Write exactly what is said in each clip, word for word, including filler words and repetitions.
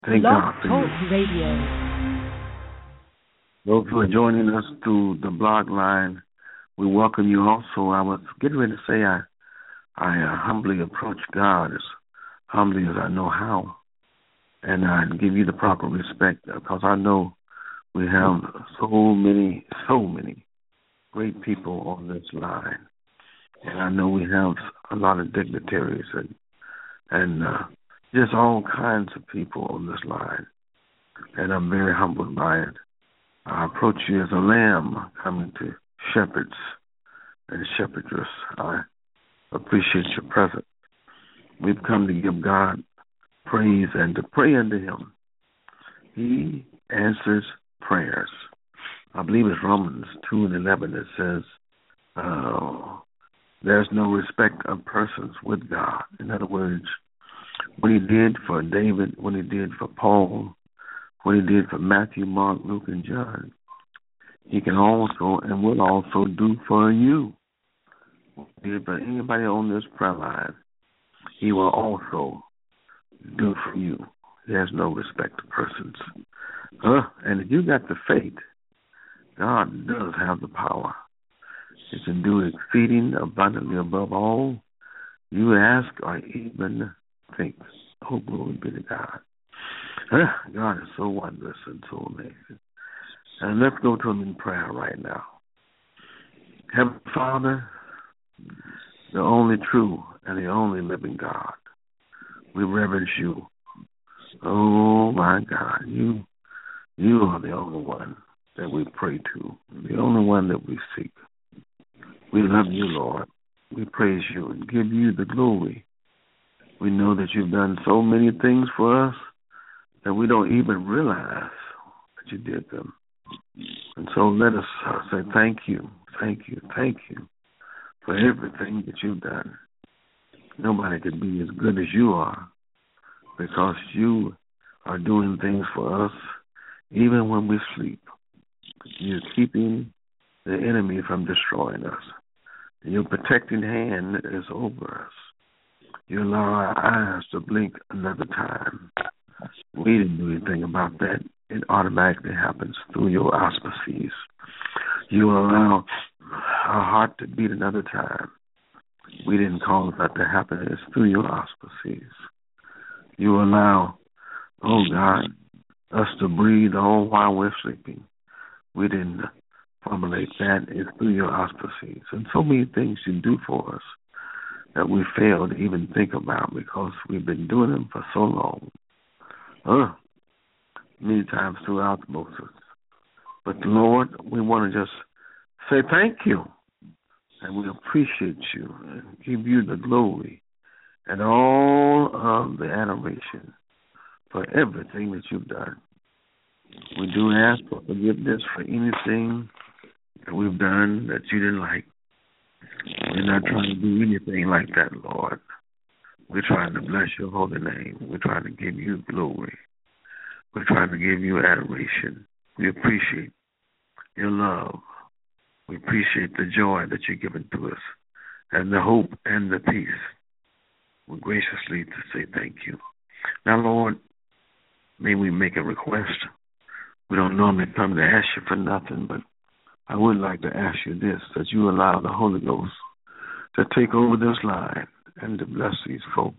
Thank Blog God for Talk you. Radio. Those who are joining us through the blog line, we welcome you also. I was getting ready to say I, I uh, humbly approach God as humbly as I know how, and I give you the proper respect because I know we have so many, so many great people on this line, and I know we have a lot of dignitaries and and uh, just all kinds of people on this line, and I'm very humbled by it. I approach you as a lamb coming to shepherds and shepherdess. I appreciate your presence. We've come to give God praise and to pray unto Him. He answers prayers. I believe it's Romans two and eleven that says, uh, there's no respect of persons with God. In other words, what He did for David, what He did for Paul, what He did for Matthew, Mark, Luke, and John, He can also and will also do for you. What He did for anybody on this prayer line, He will also do for you. He has no respect to persons. Uh, and if you got the faith, God does have the power. He can do exceeding abundantly above all you ask or even think. Oh, glory be to God. Uh, God is so wondrous and so amazing. And let's go to Him in prayer right now. Heavenly Father, the only true and the only living God, we reverence you. Oh, my God, you you are the only one that we pray to, the only one that we seek. We love you, Lord. We praise you and give you the glory. We know that you've done so many things for us that we don't even realize that you did them. And so let us uh, say thank you, thank you, thank you for everything that you've done. Nobody could be as good as you are because you are doing things for us even when we sleep. You're keeping the enemy from destroying us. Your protecting hand is over us. You allow our eyes to blink another time. We didn't do anything about that. It automatically happens through your auspices. You allow our heart to beat another time. We didn't cause that to happen. It's through your auspices. You allow, oh God, us to breathe all while we're sleeping. We didn't formulate that. It's through your auspices. And so many things you do for us that we fail to even think about because we've been doing them for so long. Uh, many times throughout Moses. But Lord, we want to just say thank you. And we appreciate you and give you the glory and all of the adoration for everything that you've done. We do ask for forgiveness for anything that we've done that you didn't like. We're not trying to do anything like that, Lord. We're trying to bless your holy name. We're trying to give you glory. We're trying to give you adoration. We appreciate your love. We appreciate the joy that you're giving to us and the hope and the peace. We're graciously to say thank you. Now, Lord, may we make a request. We don't normally come to ask you for nothing, but I would like to ask you this, that you allow the Holy Ghost to take over this line and to bless these folk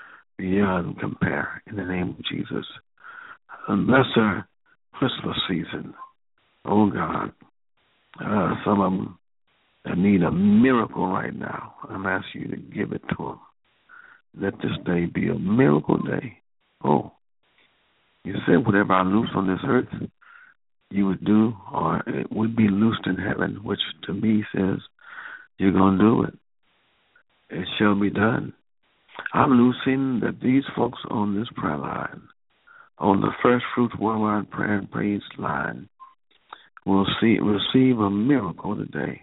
beyond compare in the name of Jesus. And bless our Christmas season. Oh, God. Uh, some of them that need a miracle right now. I'm asking you to give it to them. Let this day be a miracle day. Oh, you said whatever I loose on this earth, you would do, or it would be loosed in heaven, which to me says you're going to do it. It shall be done. I'm loosing that these folks on this prayer line, on the First Fruits Worldwide Prayer and Praise line, will see receive a miracle today.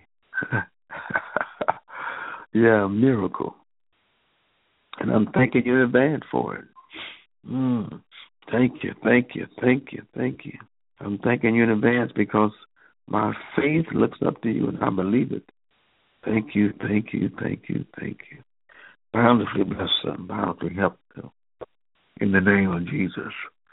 Yeah, a miracle. And I'm thanking you in advance for it. Mm. Thank you, thank you, thank you, thank you. I'm thanking you in advance because my faith looks up to you and I believe it. Thank you, thank you, thank you, thank you. Bountifully bless them, bountifully help them. In the name of Jesus.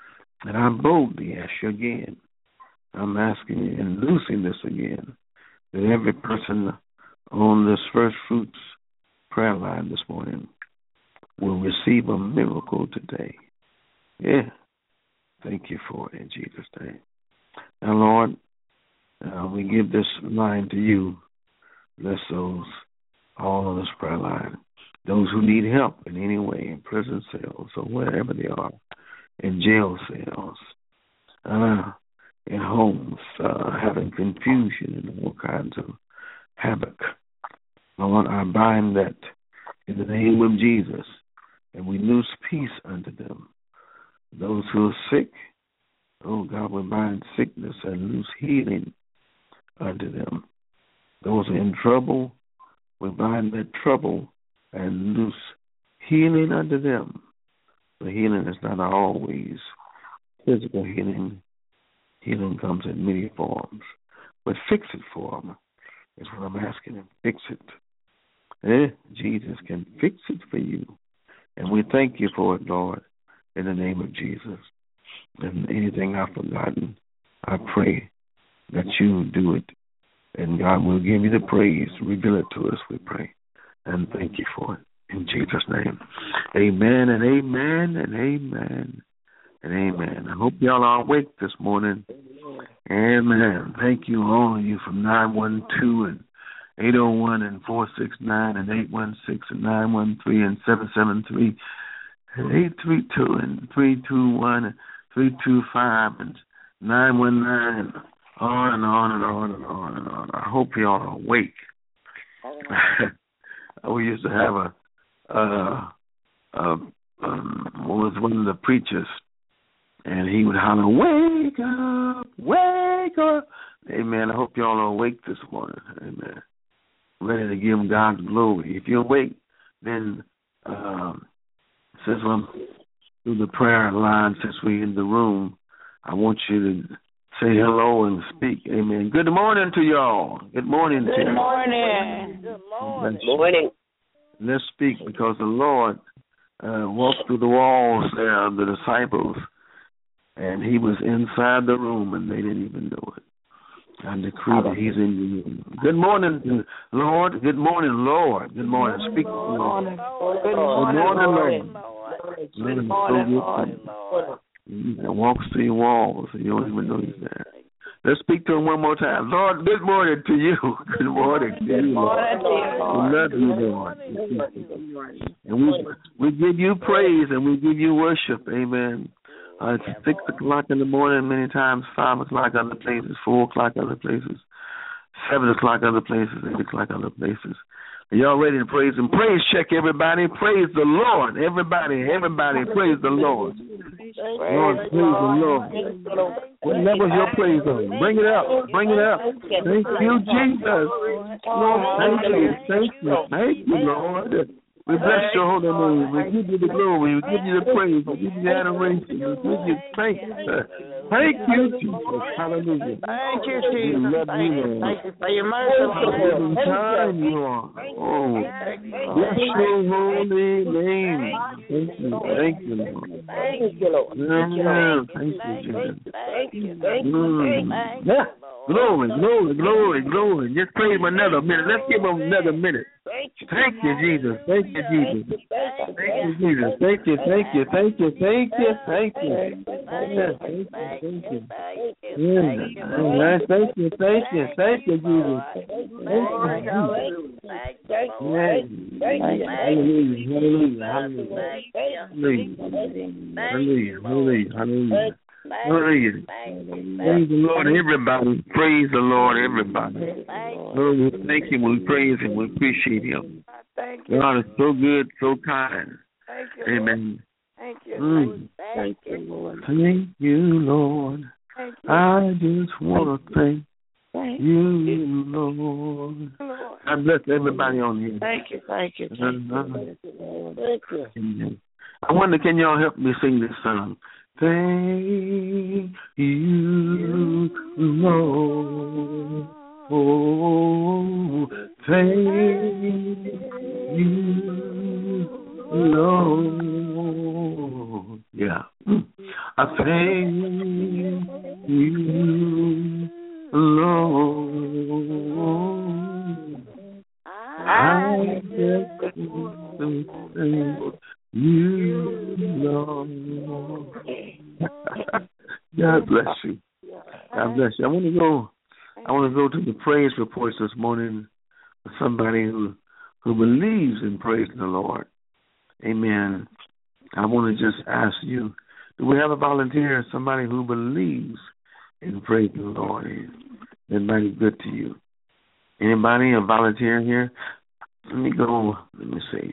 And I boldly ask you again, I'm asking you and loosing this again, that every person on this First Fruits prayer line this morning will receive a miracle today. Yeah. Thank you for it in Jesus' name. Now, Lord, uh, we give this line to you. Bless those all on this prayer line. Those who need help in any way, in prison cells or wherever they are, in jail cells, uh, in homes, uh, having confusion and all kinds of havoc. Lord, I bind that in the name of Jesus, and we loose peace unto them. Those who are sick, oh God, we bind sickness and loose healing unto them. Those who are in trouble, we bind that trouble and loose healing unto them. The healing is not always physical healing. Healing comes in many forms. But fix it for them is what I'm asking him. Fix it. Eh? Jesus can fix it for you. And we thank you for it, Lord, in the name of Jesus. And anything I've forgotten, I pray that you do it. And God will give you the praise. Reveal it to us, we pray. And thank you for it. In Jesus' name. Amen and amen and amen and amen. I hope y'all are awake this morning. Amen. Thank you, all of you from nine one two and eight oh one and four six nine and eight one six and nine one three and seven seven three and eight three two and three two one and three two five and nine one nine and on and on and on and on and on. I hope y'all are awake. We used to have a, uh, uh, um, was one of the preachers, and he would holler, "Wake up, wake up!" Amen. I hope y'all are awake this morning. Amen. Ready to give God glory. If you're awake, then um, since I'm through the prayer line, since we're in the room, I want you to say hello and speak. Amen. Good morning to y'all. Good morning to you. Good morning. Good morning. Good morning. Let's speak because the Lord uh, walked through the walls there of the disciples, and he was inside the room, and they didn't even know it. I decree that he's in the room. Good morning, Lord. Good morning, Lord. Good morning. Speak, Lord. Good morning, Lord. Good morning, Lord. He walks through your walls, and you don't even know he's there. Let's speak to him one more time. Lord, good morning to you. Good morning to you, Lord. We love you, Lord. And we, we give you praise and we give you worship. Amen. Uh, it's six o'clock in the morning, many times five o'clock other places, four o'clock other places, seven o'clock other places, eight o'clock other places. Are y'all ready to praise him? Praise check, everybody. Praise the Lord. Everybody, everybody, praise the Lord. Lord, praise the Lord. What level is your praise on? Bring it up. Bring it up. Thank you, Jesus. Lord, thank you. Thank you. Thank you, Lord. We bless your holy name. We give you the glory. We give you the praise. We give you the adoration. We give you thanks. Thank you, Jesus. Hallelujah. Thank you, Jesus. We love Thank you, you. Lord. Thank you for your mercy. Every time you are. Oh, bless your holy name. Thank you. Thank you, Lord. Thank you, Lord. Yeah, thank you, Jesus. Thank you. Thank you. Mm. Yeah. Glory, glory, glory, glory. Just praise him another minute. Let's give him another minute. Thank you. Thank you, Jesus. Thank you, Jesus. Thank Thank you, Jesus. Thank you, thank you, thank you, thank you, thank you. Yeah, thank you, thank you. Yeah. All right, thank you, thank you, thank you, Jesus. Thank you, Jesus. Yeah. Hallelujah, hallelujah, hallelujah. Hallelujah, hallelujah, hallelujah. Hallelujah. Praise the Lord, everybody. Praise the Lord, everybody. Lord, we thank him, we praise him, we appreciate him. God is so good, so kind. Amen. Thank you. Mm. Thank you, Lord. Thank you, Lord. Thank you. I just want to thank you, Lord. God bless everybody on here. Thank you. Thank you. Thank Uh-huh. Amen. I wonder, can y'all help me sing this song? Thank you, Lord. Oh, thank you, Lord. Yeah. I felt praise you, Lord. I just want to thank you, Lord. God bless you. God bless you. I want to go. I want to go to the praise reports this morning. Somebody who who believes in praising the Lord. Amen. I want to just ask you, do we have a volunteer, somebody who believes in praising the Lord? Anybody good to you? Anybody a volunteer here? Let me go. Let me see.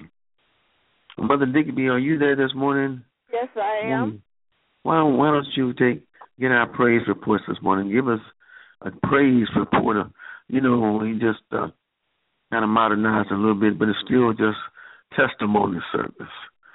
Mother Digby, are you there this morning? Yes, I am. Why don't, why don't you take get our praise reports this morning? Give us a praise report. You know, we just uh, kind of modernized a little bit, but it's still just testimony service.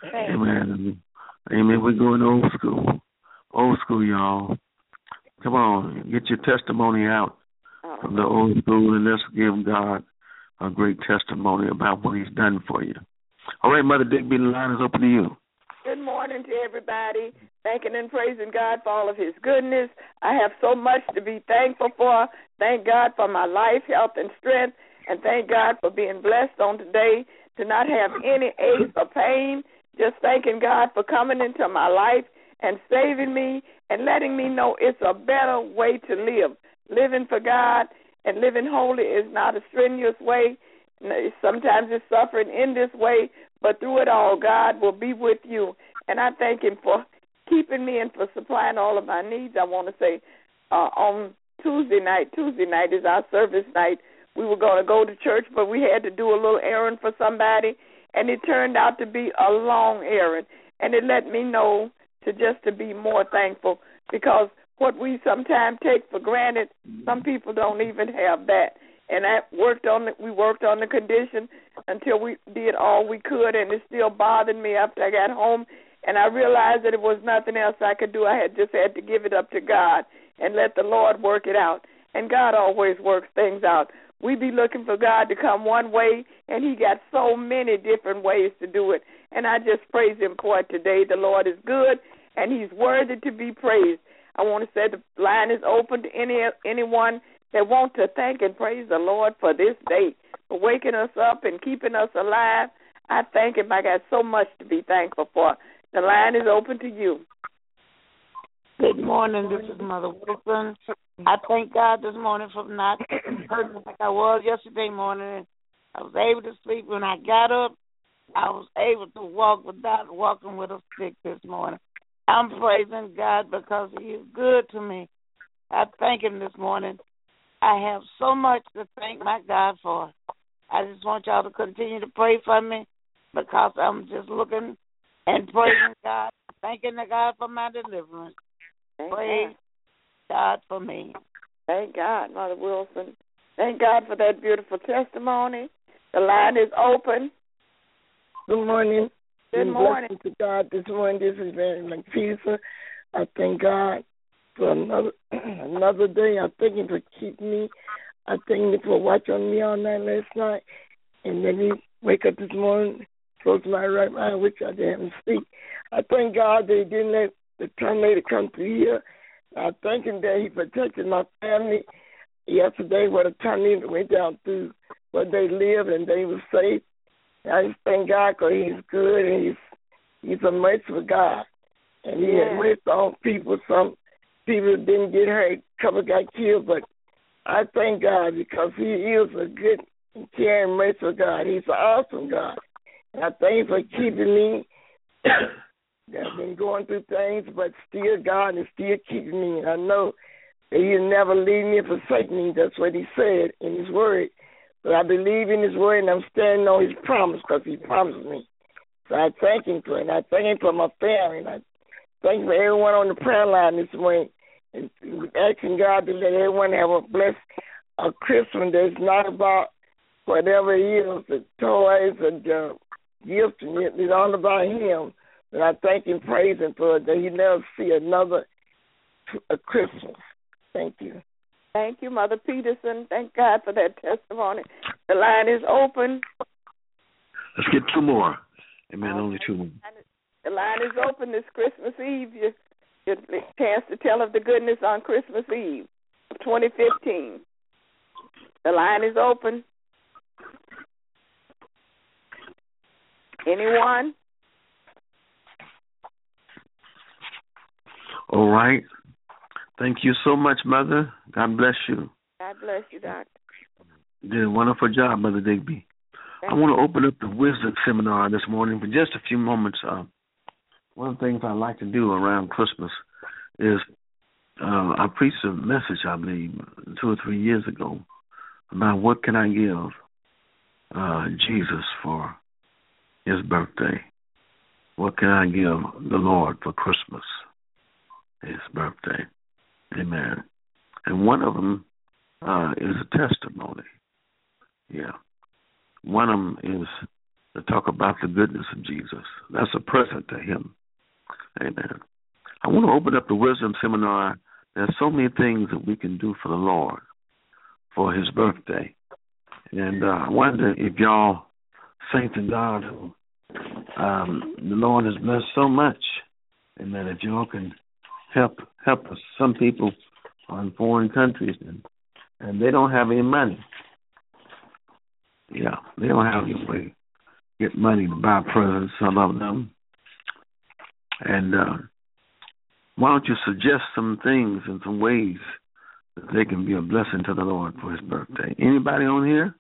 Amen. Amen. We're going old school. Old school, y'all. Come on, get your testimony out from the old school, and let's give God a great testimony about what he's done for you. All right, Mother Digby, the line is open to you. Good morning to everybody. Thanking and praising God for all of his goodness. I have so much to be thankful for. Thank God for my life, health, and strength. And thank God for being blessed on today to not have any aches or pain. Just thanking God for coming into my life and saving me and letting me know it's a better way to live. Living for God and living holy is not a strenuous way. Sometimes it's suffering in this way, but through it all, God will be with you. And I thank him for keeping me and for supplying all of my needs. I want to say uh, on Tuesday night, Tuesday night is our service night. We were going to go to church, but we had to do a little errand for somebody, and it turned out to be a long errand. And it let me know to just to be more thankful, because what we sometimes take for granted, some people don't even have that. And I worked on it. We worked on the condition until we did all we could, and it still bothered me after I got home. And I realized that it was nothing else I could do. I had just had to give it up to God and let the Lord work it out. And God always works things out. We be looking for God to come one way, and he got so many different ways to do it. And I just praise him for it today. The Lord is good, and he's worthy to be praised. I want to say the line is open to any anyone that want to thank and praise the Lord for this day, for waking us up and keeping us alive. I thank him. I got so much to be thankful for. The line is open to you. Good morning. This is Mother Wilson. I thank God this morning for not hurting like I was yesterday morning. I was able to sleep. When I got up, I was able to walk without walking with a stick this morning. I'm praising God because he is good to me. I thank him this morning. I have so much to thank my God for. I just want y'all to continue to pray for me, because I'm just looking and praising God, thanking the God for my deliverance. Thank Praise God. God for me. Thank God, Mother Wilson. Thank God for that beautiful testimony. The line is open. Good morning. Good morning. Blessings to God this morning. This is Mary McPherson. I thank God for another another day. I thank him for keeping me. I thank him for watching me all night last night. And then he wake up this morning, close my right mind, which I didn't sleep. I thank God that he didn't let the tornado come through here. I thank him that he protected my family yesterday when the tornado went down through where they live and they were safe. I just thank God because he's good and he's he's a merciful God. And he yeah. had mercy on people. Some people didn't get hurt, a couple got killed, but I thank God because he is a good and caring, merciful God. He's an awesome God. And I thank him for keeping me. I've been going through things, but still God is still keeping me. And I know that he'll never leave me or forsake me. That's what he said in his word. But I believe in his word, and I'm standing on his promise because he promised me. So I thank him for it. And I thank him for my family. And I thank him for everyone on the prayer line this morning. And asking God to let everyone have a blessed a Christmas that's not about whatever it is, the toys and the gifts, and it's all about him. And I thank him, praise him for it, that he never see another a Christmas. Thank you. Thank you, Mother Peterson. Thank God for that testimony. The line is open. Let's get two more. Amen. Okay. Only two more. The line is open this Christmas Eve. You Get a chance to tell of the goodness on Christmas Eve of twenty fifteen. The line is open. Anyone? All right. Thank you so much, Mother. God bless you. God bless you, Doctor. You did a wonderful job, Mother Digby. Thank I want to open up the wisdom seminar this morning for just a few moments. Uh, one of the things I like to do around Christmas is uh, I preached a message, I believe, two or three years ago about what can I give uh, Jesus for his birthday. What can I give the Lord for Christmas, his birthday? Amen. And one of them uh, is a testimony. Yeah. One of them is to talk about the goodness of Jesus. That's a present to him. Amen. I want to open up the wisdom seminar. There's so many things that we can do for the Lord for his birthday. And uh, I wonder if y'all, saints in God, who um, the Lord has blessed so much, and that if y'all can help help us. Some people are in foreign countries and, and they don't have any money. Yeah, they don't have any way to get money to buy presents, some of them. And uh, why don't you suggest some things and some ways that they can be a blessing to the Lord for his birthday? Anybody on here?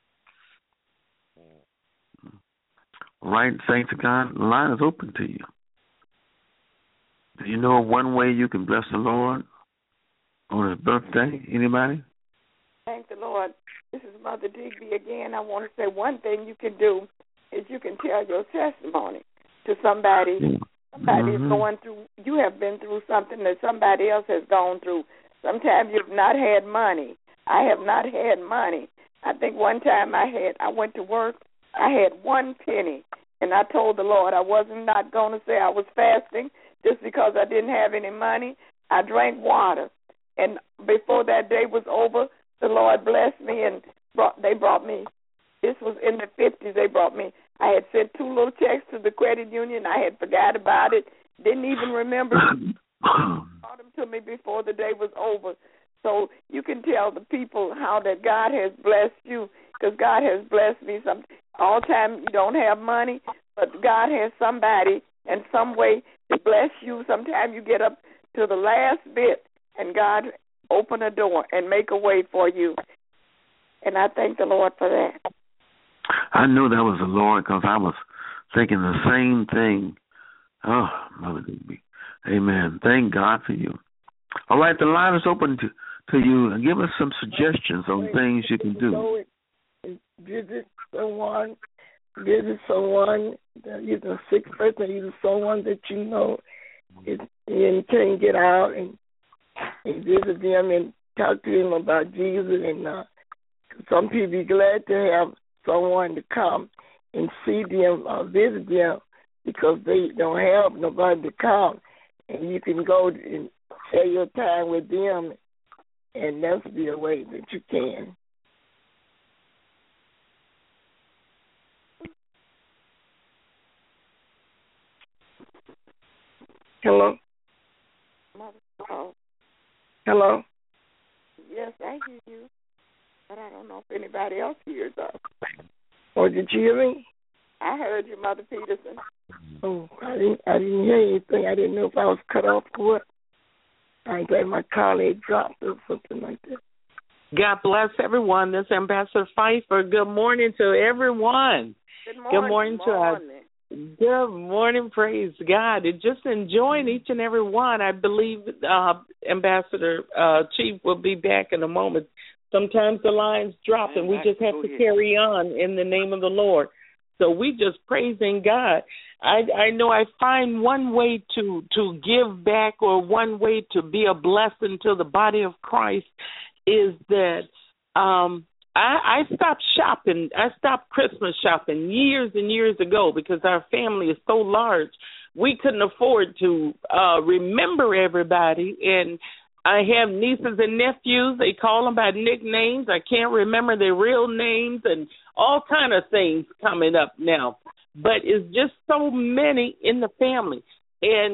All right, thanks to God. The line is open to you. Do you know one way you can bless the Lord on his birthday? Anybody? Thank the Lord. This is Mother Digby again. I want to say one thing you can do is you can tell your testimony to somebody. Yeah. Somebody mm-hmm. is going through, you have been through something that somebody else has gone through. Sometimes you've not had money. I have not had money. I think one time I had, I went to work, I had one penny, and I told the Lord I wasn't not going to say I was fasting just because I didn't have any money. I drank water, and before that day was over, the Lord blessed me, and brought, they brought me, this was in the fifties, they brought me, I had sent two little checks to the credit union. I had forgot about it, didn't even remember. Brought them to me before the day was over. So you can tell the people how that God has blessed you, because God has blessed me. Some all the time you don't have money, but God has somebody in some way to bless you. Sometimes you get up to the last bit, and God open a door and make a way for you. And I thank the Lord for that. I knew that was the Lord because I was thinking the same thing. Oh, Mother Digby. Amen. Thank God for you. All right, the line is open to, to you. And give us some suggestions on things you can do. Visit someone, visit someone, either a sick person, either someone that you know, and you can get out and, and visit them and talk to them about Jesus. And uh, some people be glad to have someone to come and see them or visit them because they don't have nobody to come. And you can go and share your time with them, and that's be a way that you can. Hello? Oh. Hello? Yes, I hear you, but I don't know if anybody else hears us. Oh, did you hear me? I heard you, Mother Peterson. Oh, I didn't, I didn't hear anything. I didn't know if I was cut off or what. I'm glad my colleague dropped or something like that. God bless everyone. This is Ambassador Pfeiffer. Good morning to everyone. Good morning. Good morning Good to us. morning. Good morning, praise God. And just enjoying each and every one. I believe uh, Ambassador uh, Chief will be back in a moment. Sometimes the lines drop and we just have to carry on in the name of the Lord. So we just praising God. I, I know I find one way to, to give back or one way to be a blessing to the body of Christ is that um, I, I stopped shopping. I stopped Christmas shopping years and years ago because our family is so large. We couldn't afford to uh, remember everybody. And I have nieces and nephews. They call them by nicknames. I can't remember their real names and all kind of things coming up now. But it's just so many in the family. And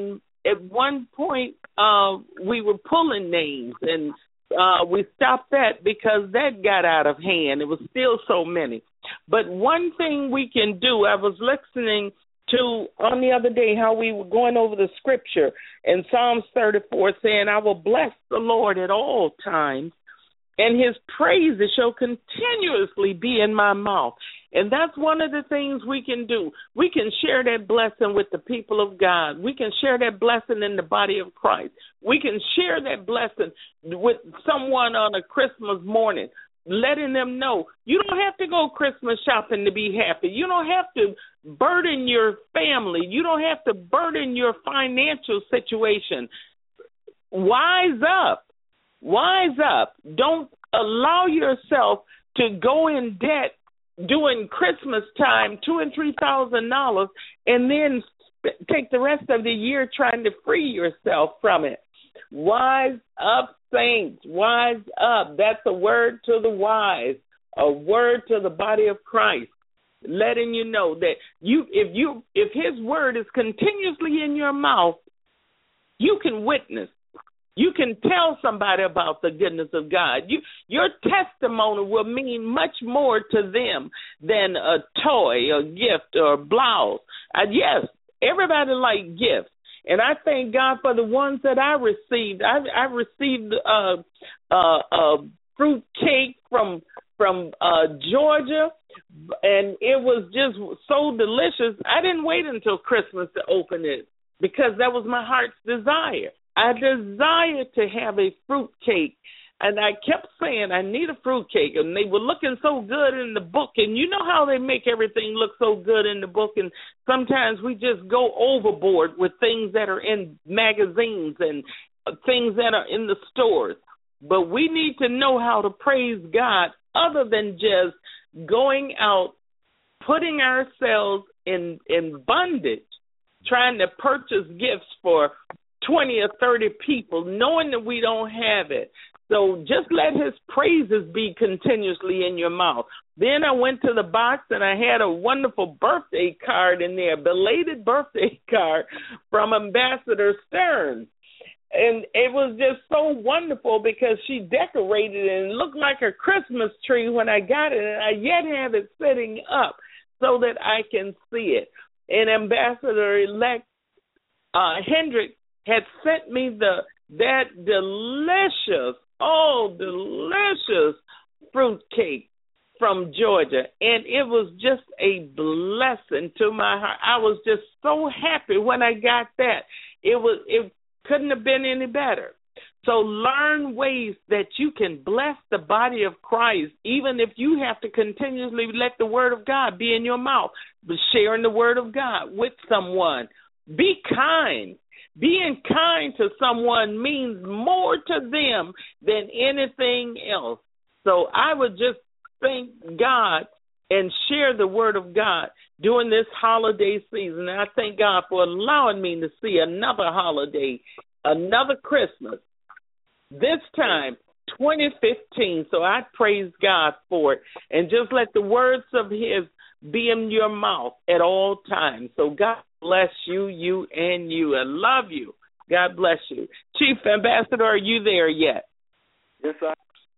at one point uh, we were pulling names, and uh, we stopped that because that got out of hand. It was still so many. But one thing we can do, I was listening to on the other day how we were going over the scripture in Psalms thirty-four saying, I will bless the Lord at all times, and his praises shall continuously be in my mouth. And that's one of the things we can do. We can share that blessing with the people of God. We can share that blessing in the body of Christ. We can share that blessing with someone on a Christmas morning, letting them know you don't have to go Christmas shopping to be happy. You don't have to burden your family. You don't have to burden your financial situation. Wise up. Wise up. Don't allow yourself to go in debt doing Christmas time, two and three thousand dollars, and then take the rest of the year trying to free yourself from it. Wise up, saints. Wise up. That's a word to the wise, a word to the body of Christ, letting you know that you, if you, if His word is continuously in your mouth, you can witness. You can tell somebody about the goodness of God. You, your testimony will mean much more to them than a toy, a gift, or a blouse. Uh, yes, everybody likes gifts. And I thank God for the ones that I received. I, I received a, a, a fruit cake from from uh, Georgia, and it was just so delicious. I didn't wait until Christmas to open it because that was my heart's desire. I desire to have a fruit cake, and I kept saying I need a fruit cake, and they were looking so good in the book, and you know how they make everything look so good in the book, and sometimes we just go overboard with things that are in magazines and things that are in the stores, but we need to know how to praise God other than just going out, putting ourselves in, in bondage, trying to purchase gifts for twenty or thirty people, knowing that we don't have it. So just let his praises be continuously in your mouth. Then I went to the box and I had a wonderful birthday card in there, belated birthday card from Ambassador Stern. And it was just so wonderful because she decorated it and it looked like a Christmas tree when I got it, and I yet have it sitting up so that I can see it. And Ambassador-elect uh, Hendricks had sent me the that delicious, oh, delicious fruit cake from Georgia, and it was just a blessing to my heart. I was just so happy when I got that. It was it couldn't have been any better. So learn ways that you can bless the body of Christ, even if you have to continuously let the word of God be in your mouth, but sharing the word of God with someone. Be kind. Being kind to someone means more to them than anything else. So I would just thank God and share the word of God during this holiday season. And I thank God for allowing me to see another holiday, another Christmas, this time, twenty fifteen. So I praise God for it. And just let the words of his be in your mouth at all times. So God bless you, you, and you. I love you. God bless you. Chief Ambassador, are you there yet? Yes, I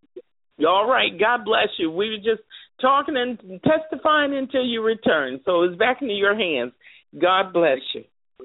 am. All right. God bless you. We were just talking and testifying until you return. So it's back into your hands. God bless you.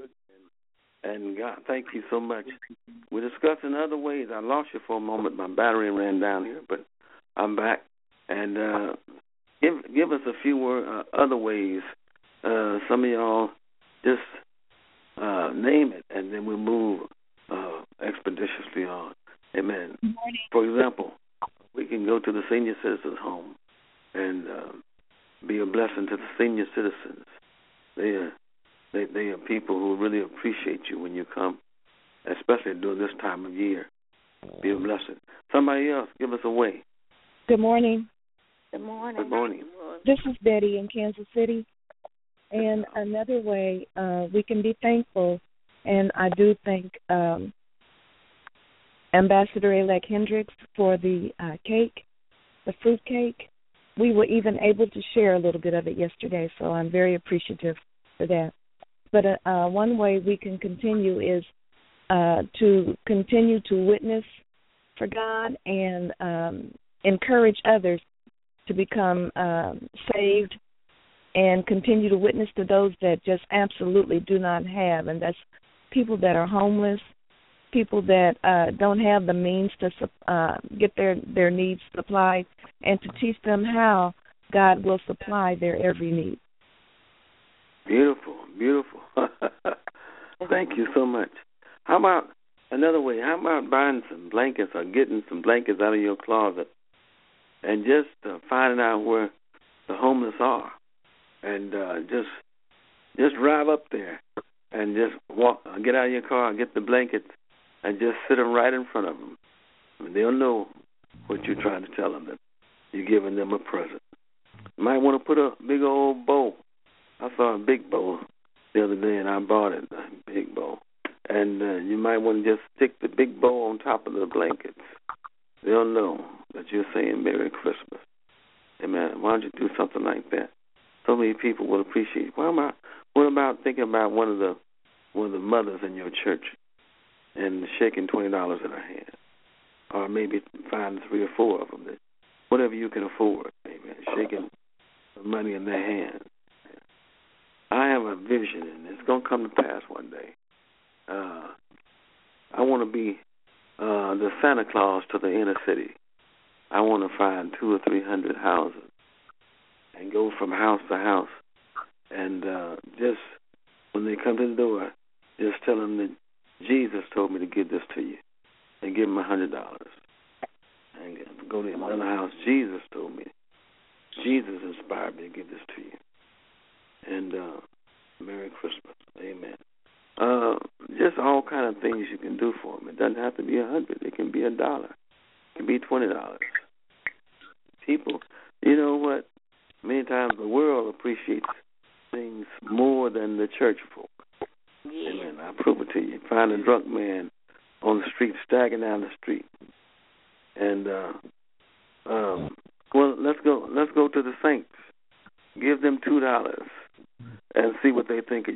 And God, thank you so much. We're discussing other ways. I lost you for a moment. My battery ran down here, but I'm back. And uh, give give us a few uh, other ways. Uh, some of y'all just uh, name it, and then we'll move uh, expeditiously on. Amen. For example, we can go to the senior citizens' home and uh, be a blessing to the senior citizens. They are, they, they are people who really appreciate you when you come, especially during this time of year. Be a blessing. Somebody else, give us a way. Good morning. Good morning. Good morning. This is Betty in Kansas City. And another way uh, we can be thankful, and I do thank um, Ambassador-elect Hendricks for the uh, cake, the fruit cake. We were even able to share a little bit of it yesterday, so I'm very appreciative for that. But uh, uh, one way we can continue is uh, to continue to witness for God and um, encourage others to become um, saved and continue to witness to those that just absolutely do not have, and that's people that are homeless, people that uh, don't have the means to uh, get their, their needs supplied, and to teach them how God will supply their every need. Beautiful, beautiful. Thank you so much. How about another way? How about buying some blankets or getting some blankets out of your closet and just uh, finding out where the homeless are, and uh, just just drive up there and just walk, get out of your car and get the blankets and just sit them right in front of them. And they'll know what you're trying to tell them, that you're giving them a present. You might want to put a big old bow. I saw a big bow the other day, and I bought it, a big bow. And uh, you might want to just stick the big bow on top of the blankets. They'll know that you're saying Merry Christmas. Amen. Why don't you do something like that? So many people will appreciate it. What about, what about thinking about one of the one of the mothers in your church and shaking twenty dollars in her hand, or maybe find three or four of them, that, whatever you can afford. Amen. Shaking money in their hand. I have a vision, and it's going to come to pass one day. Uh, I want to be uh, the Santa Claus to the inner city. I want to find two or three hundred houses and go from house to house, and uh, just when they come to the door, just tell them that Jesus told me to give this to you, and give them a hundred dollars. And go to another house. Jesus told me. Jesus inspired me to give this to you. And uh, Merry Christmas. Amen. Uh, just all kind of things you can do for them. It doesn't have to be a hundred. It can be a dollar. It can be twenty dollars. People, you know what? Many times the world appreciates things more than the church folk. Yeah. Amen. I prove it to you. Find a drunk man on the street, staggering down the street, and uh, um, well, let's go. Let's go to the saints. Give them two dollars and see what they think of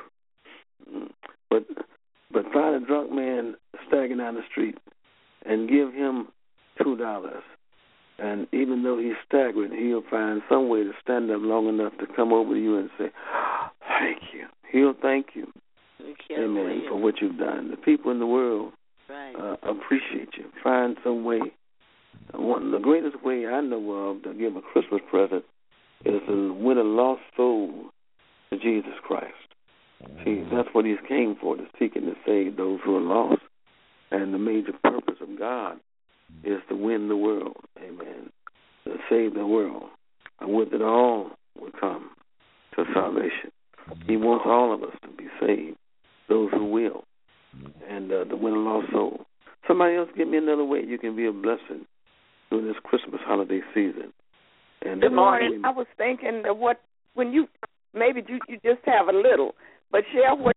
you. But but find a drunk man staggering down the street and give him two dollars. And even though he's staggering, he'll find some way to stand up long enough to come over to you and say, thank you. He'll thank you. Amen, for what you've done. The people in the world right. uh, appreciate you. Find some way. One, the greatest way I know of to give a Christmas present is to win a lost soul to Jesus Christ. See, that's what he came for, to seek and to save those who are lost. And the major purpose of God is to win the world. Amen. To save the world. And with it all will come to salvation. He wants all of us to be saved, those who will, and uh, to win a lost soul. Somebody else give me another way you can be a blessing during this Christmas holiday season. And Good morning. I was thinking of what, when you, maybe you, you just have a little, but share what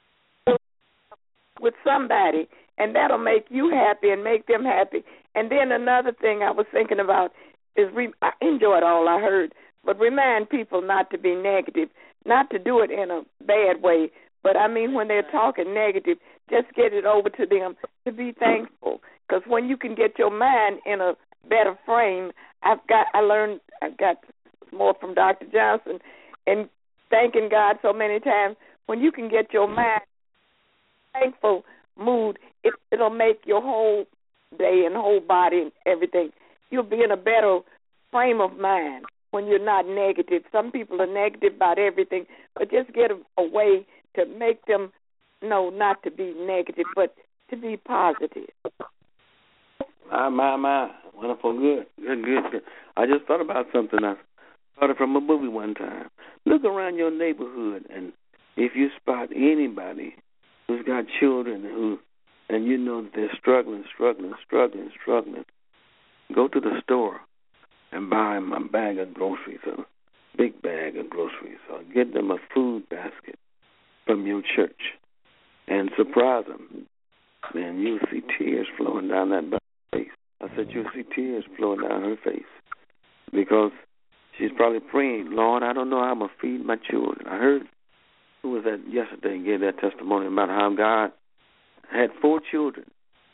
with somebody, and that'll make you happy and make them happy. And then another thing I was thinking about is, re- I enjoyed all I heard, but remind people not to be negative, not to do it in a bad way, but I mean when they're talking negative, just get it over to them to be thankful. Because when you can get your mind in a better frame, I've got, I learned, I got more from Doctor Johnson, and thanking God so many times, when you can get your mind thankful mood, it, it'll make your whole day and whole body and everything. You'll be in a better frame of mind when you're not negative. Some people are negative about everything, but just get a, a way to make them know not to be negative, but to be positive. My, my, my. Wonderful. Good. Good, good, good. I just thought about something. I thought it from a movie one time. Look around your neighborhood, and if you spot anybody who's got children who, and you know that they're struggling, struggling, struggling, struggling, go to the store and buy them a bag of groceries, a big bag of groceries, or get them a food basket from your church and surprise them. Man, you'll see tears flowing down that face. I said you'll see tears flowing down her face because she's probably praying, Lord, I don't know how I'm going to feed my children. I heard, who was that yesterday, gave that testimony about how God had four children,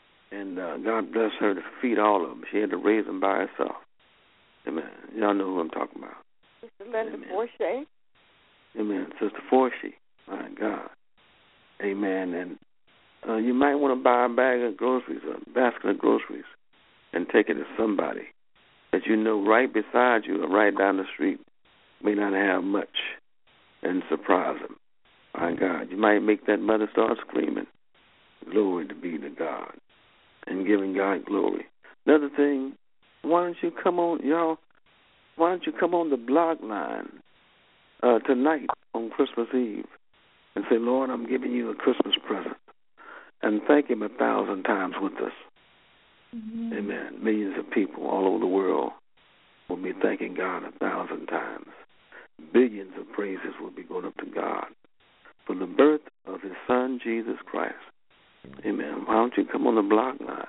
and uh, God bless her to feed all of them. She had to raise them by herself. Amen. Y'all know who I'm talking about. Sister Linda Forshey. Amen. Sister Forshey. My God. Amen. And uh, you might want to buy a bag of groceries, a basket of groceries, and take it to somebody that you know right beside you or right down the street may not have much, and surprise them. My God. You might make that mother start screaming, glory to be to God, and giving God glory. Another thing, why don't you come on, y'all, why don't you come on the blog line uh, tonight on Christmas Eve and say, Lord, I'm giving you a Christmas present, and thank him a thousand times with us. Mm-hmm. Amen. Millions of people all over the world will be thanking God a thousand times. Billions of praises will be going up to God for the birth of his son, Jesus Christ. Amen. Why don't you come on the blog line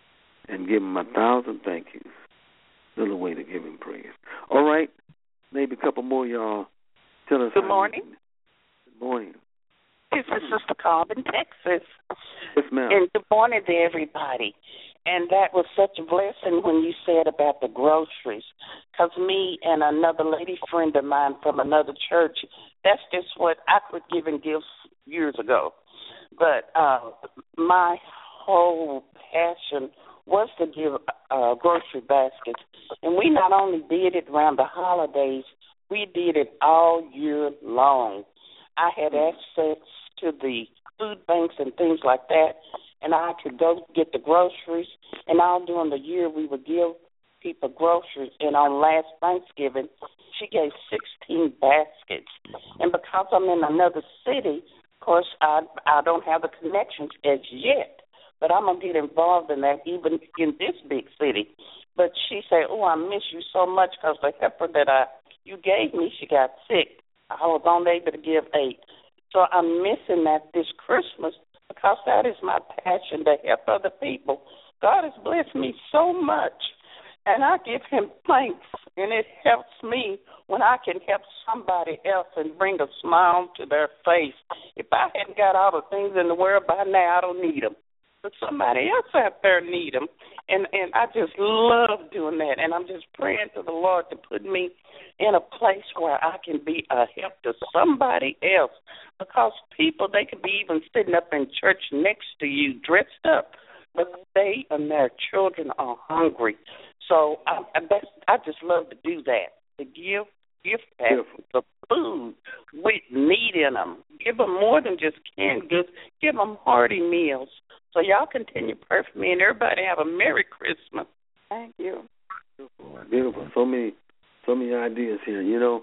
and give him a thousand thank yous? Still a way to give him praise. All right. Maybe a couple more, y'all. Tell us. Good morning. You... Good morning. This is Sister Carmen, Texas. Yes, ma'am. And good morning to everybody. And that was such a blessing when you said about the groceries. Because me and another lady friend of mine from another church, that's just what I quit giving gifts years ago. But uh, my whole passion was to give uh, grocery baskets. And we not only did it around the holidays, we did it all year long. I had access to the food banks and things like that, and I could go get the groceries, and all during the year we would give people groceries. And on last Thanksgiving, she gave sixteen baskets. And because I'm in another city, of course, I I don't have the connections as yet, but I'm going to get involved in that even in this big city. But she said, oh, I miss you so much because the heifer that I you gave me, she got sick. I was only able to give eight. So I'm missing that this Christmas because that is my passion to help other people. God has blessed me so much, and I give him thanks, and it helps me when I can help somebody else and bring a smile to their face. If I hadn't got all the things in the world by now, I don't need them. But somebody else out there need them, and, and I just love doing that, and I'm just praying to the Lord to put me in a place where I can be a help to somebody else, because people, they could be even sitting up in church next to you dressed up, but they and their children are hungry. So I, I, that's, I just love to do that, to give gift baskets of food with meat in them. Give them more than just canned goods. Give them hearty meals. So y'all continue to pray for me, and everybody have a Merry Christmas. Thank you. Beautiful. Beautiful. So many, so many ideas here. You know,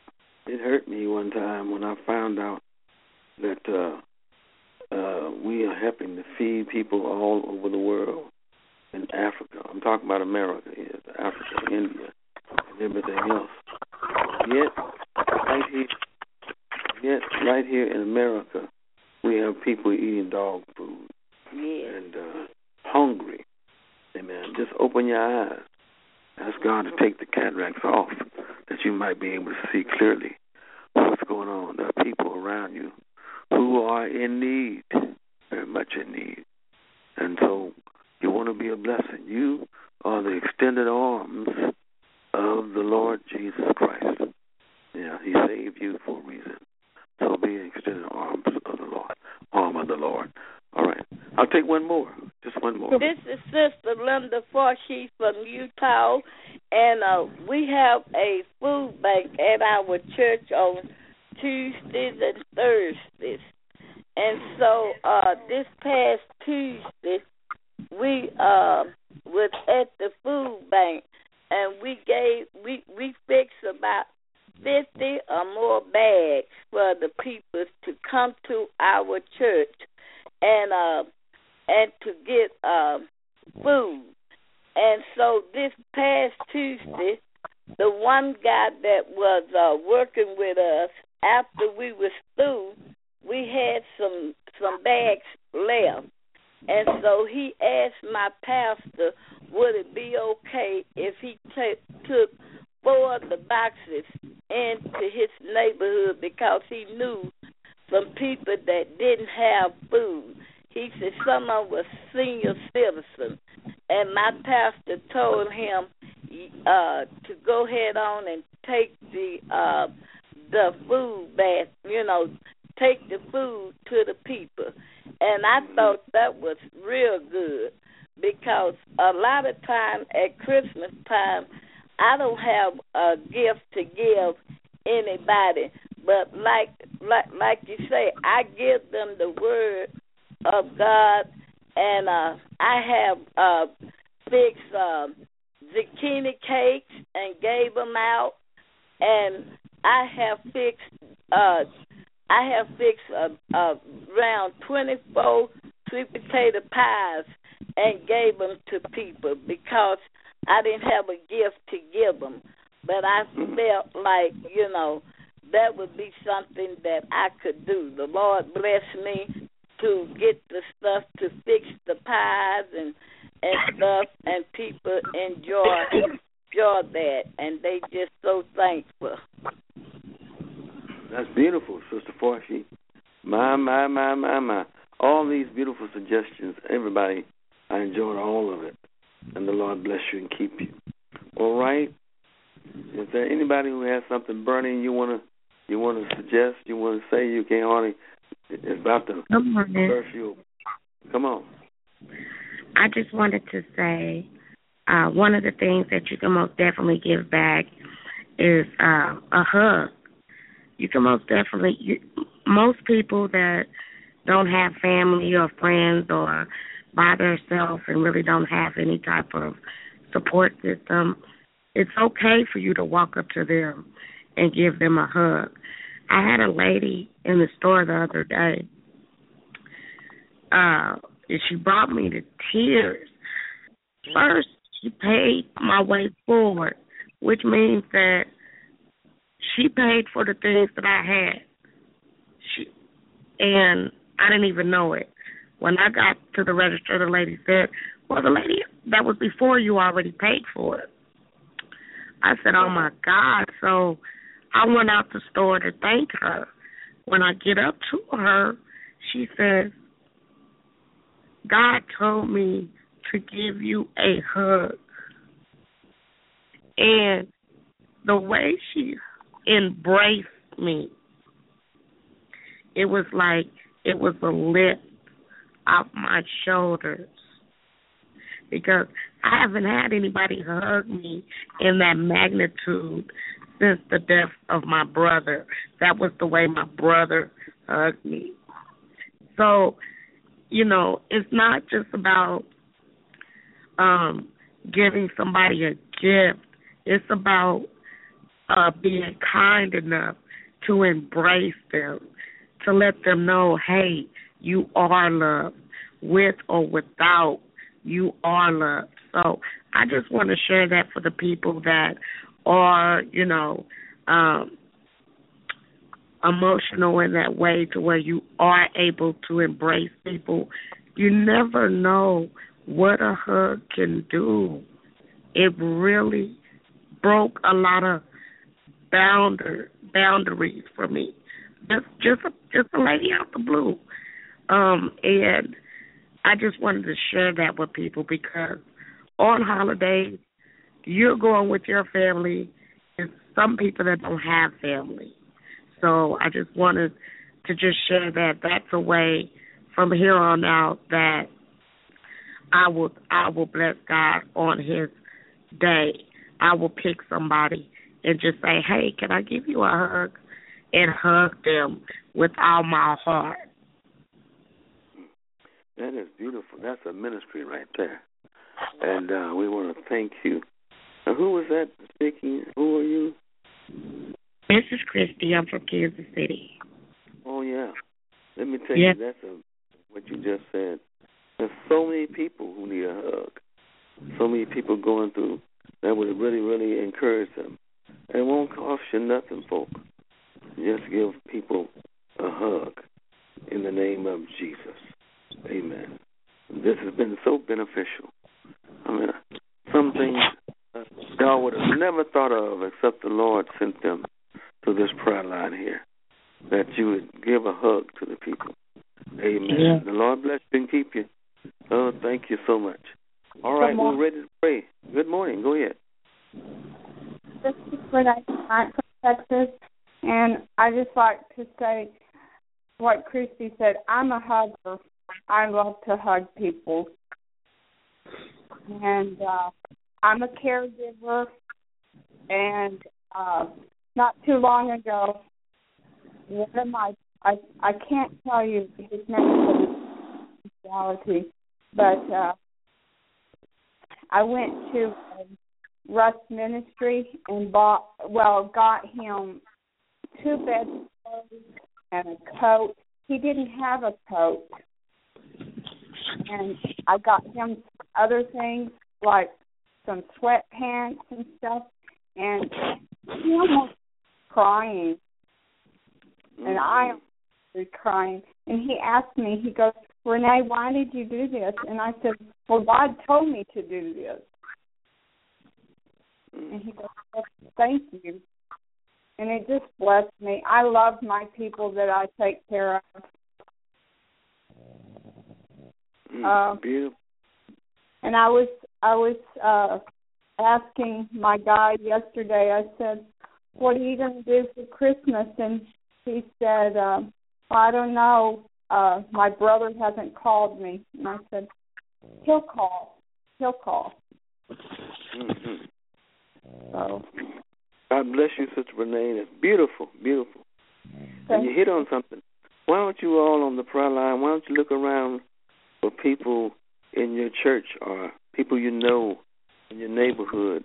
it hurt me one time when I found out that uh, uh, we are helping to feed people all over the world in Africa. I'm talking about America, yes, Africa, India, and everything else. Yet, right here, yet right here in America, we have people eating dog food. Yeah. And uh, hungry. Amen. Just open your eyes. Ask God to take the cataracts off, that you might be able to see clearly what's going on. There are people around you who are in need, very much in need. And so you want to be a blessing. You are the extended arms of the Lord Jesus Christ. Yeah, he saved you for a reason. So be the extended arms of the Lord, arm of the Lord. All right. I'll take one more. Just one more. This is Sister Linda Forshey from Utah, and uh, we have a food bank at our church on Tuesdays and Thursdays. And so uh, this past Tuesday, we uh, was at the food bank, and we gave we we fixed about fifty or more bags for the people to come to our church and uh, and to get uh, food. And so this past Tuesday, the one guy that was uh, working with us, after we was through, we had some some bags left. And so he asked my pastor, would it be okay if he t- took four of the boxes into his neighborhood, because he knew some people that didn't have food. he said some of us senior citizens, and my pastor told him uh, to go ahead on and take the uh, the food bath, you know, take the food to the people. And I thought that was real good because a lot of time at Christmas time, I don't have a gift to give anybody. But like like like you say, I give them the word of God, and uh, I have uh, fixed uh, zucchini cakes and gave them out, and I have fixed uh, I have fixed uh, uh, around twenty-four sweet potato pies and gave them to people because I didn't have a gift to give them. But I felt like, you know, that would be something that I could do. The Lord blessed me to get the stuff to fix the pies and, and stuff, and people enjoy, enjoy that, and they just so thankful. That's beautiful, Sister Forshy. My, my, my, my, my. All these beautiful suggestions, everybody, I enjoyed all of it. And the Lord bless you and keep you. All right? Is there anybody who has something burning you want to you want to suggest, you want to say? You can't hardly. It's about to burst you. Come on. I just wanted to say uh, one of the things that you can most definitely give back is uh, a hug. You can most definitely, you, most people that don't have family or friends or by themselves and really don't have any type of support system, it's okay for you to walk up to them and give them a hug. I had a lady in the store the other day, uh, and she brought me to tears. First, she paid my way forward, which means that she paid for the things that I had. She, and I didn't even know it. When I got to the register, the lady said, well, the lady that was before you already paid for it. I said, oh, my God. So I went out the store to thank her. When I get up to her, she says, God told me to give you a hug. And the way she embraced me, it was like it was a lift off my shoulders, because I haven't had anybody hug me in that magnitude since the death of my brother. That was the way my brother hugged me. So, you know, it's not just about um, giving somebody a gift. It's about uh, being kind enough to embrace them, to let them know, hey, you are loved. With or without, you are loved. So I just want to share that for the people that are, you know, um, emotional in that way, to where you are able to embrace people. You never know what a hug can do. It really broke a lot of bounder, boundaries for me. Just, just, a, just a lady out the blue. Um, and I just wanted to share that with people, because on holidays, you're going with your family, and some people that don't have family. So I just wanted to just share that that's a way from here on out that I will I will bless God on His day. I will pick somebody and just say, hey, can I give you a hug? And hug them with all my heart. That is beautiful. That's a ministry right there. And uh, we want to thank you. Now, who was that speaking? Who are you? This is Christy. I'm from Kansas City. Oh, yeah. Let me tell yeah. you, that's a, what you just said. There's so many people who need a hug. So many people going through that would really, really encourage them. And it won't cost you nothing, folks. Just give people a hug in the name of Jesus. Amen. This has been so beneficial. I mean, some things uh, y'all would have never thought of except the Lord sent them to this prayer line here, that you would give a hug to the people. Amen. Yeah. The Lord bless you and keep you. Oh, thank you so much. All right, we're ready to pray. Good morning. Go ahead. This is Renee from Texas, and I just like to say what Christy said. I'm a hugger. I love to hug people. And uh, I'm a caregiver, and uh, not too long ago, one of my, I, I can't tell you his name in reality, but uh, I went to Russ Ministry and bought, well, got him two bedclothes and a coat. He didn't have a coat. And I got him other things like some sweatpants and stuff. And he almost crying. And I was crying. And he asked me, he goes, Renee, why did you do this? And I said, well, God told me to do this. And he goes, well, thank you. And it just blessed me. I love my people that I take care of. Mm, uh, beautiful. And I was I was uh, asking my guy yesterday, I said, what are you going to do for Christmas? And he said, uh, I don't know. Uh, my brother hasn't called me. And I said, he'll call. He'll call. Mm-hmm. So, God bless you, Sister Renee. That's beautiful, beautiful. Thank and you hit on something. Why don't you all on the prayer line, why don't you look around for people in your church or people you know in your neighborhood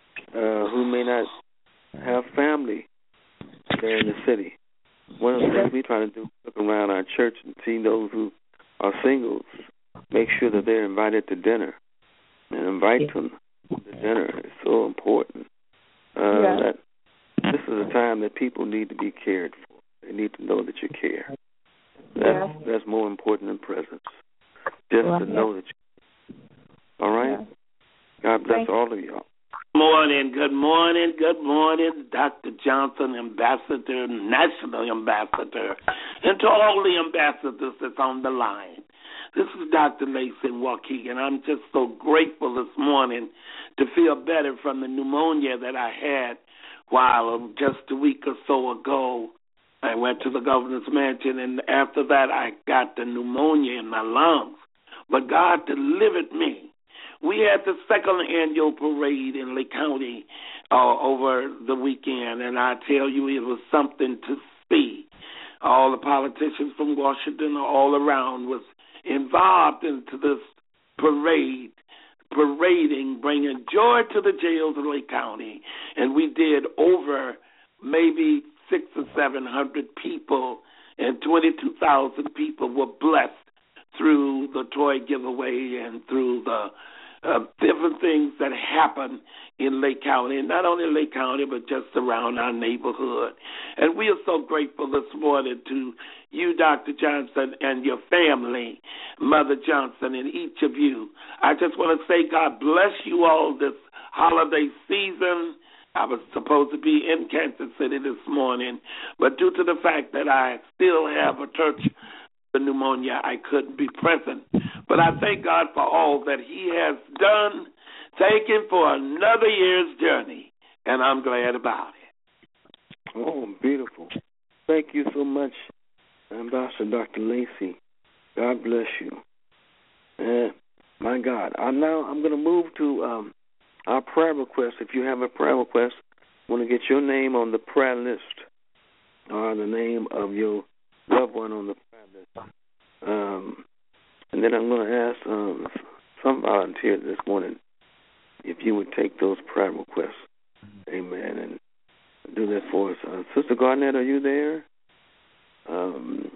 uh, who may not have family there in the city. One of the things we try to do is look around our church and see those who are singles, make sure that they're invited to dinner and invite yeah. them to dinner. It's so important. Uh, yeah. that this is a time that people need to be cared for. They need to know that you care. That's, yeah. that's more important than presents. Just well, to yeah. know that you All right? Yeah. God bless Thank all of y'all. Good morning, good morning, good morning, Doctor Johnson, Ambassador, National Ambassador, and to all the ambassadors that's on the line. This is Doctor Lacey Waukee, and I'm just so grateful this morning to feel better from the pneumonia that I had while just a week or so ago I went to the governor's mansion, and after that I got the pneumonia in my lungs. But God delivered me. We had the second annual parade in Lake County uh, over the weekend, and I tell you, it was something to see. All the politicians from Washington all around was involved into this parade, parading, bringing joy to the jails of Lake County. And we did over maybe six or seven hundred people, and twenty-two thousand people were blessed through the toy giveaway and through the uh, different things that happen in Lake County, not only Lake County, but just around our neighborhood. And we are so grateful this morning to you, Doctor Johnson, and your family, Mother Johnson, and each of you. I just want to say God bless you all this holiday season. I was supposed to be in Kansas City this morning, but due to the fact that I still have a church the pneumonia, I couldn't be present. But I thank God for all that he has done, taken for another year's journey, and I'm glad about it. Oh, beautiful. Thank you so much, Ambassador Doctor Lacey. God bless you. And my God, I'm now I'm going to move to um, our prayer request. If you have a prayer request, I want to get your name on the prayer list or the name of your loved one on the prayer list. Um, and then I'm going to ask um, some volunteers this morning if you would take those prayer requests. Amen. And do that for us. Uh, Sister Garnett, are you there? Um,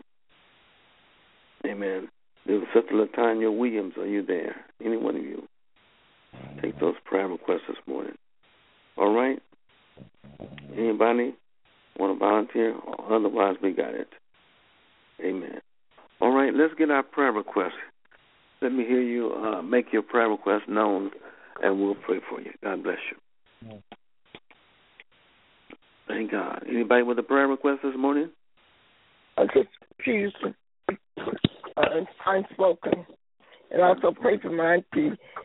amen. Sister Latanya Williams, are you there? Any one of you? Take those prayer requests this morning. All right? Anybody want to volunteer? Otherwise, we got it. Amen. All right, let's get our prayer request. Let me hear you uh, make your prayer request known, and we'll pray for you. God bless you. Thank God. Anybody with a prayer request this morning? I just please uh, unspoken. And also pray for my auntie